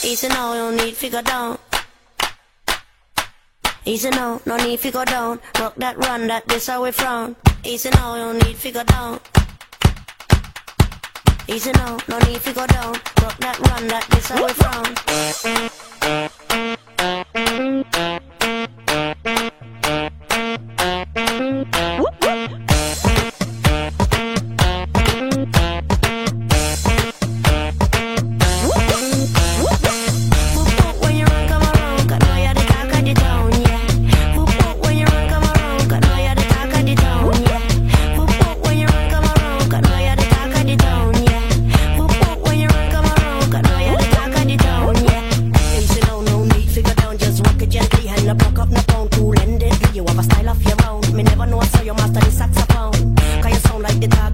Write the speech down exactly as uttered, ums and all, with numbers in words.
Easy now, you need to go down. Easy now, no need to go down. Rock that run, that this how we frown. Easy now, you need to go down. Easy now, no need to go down. Rock that run, that this how we frown.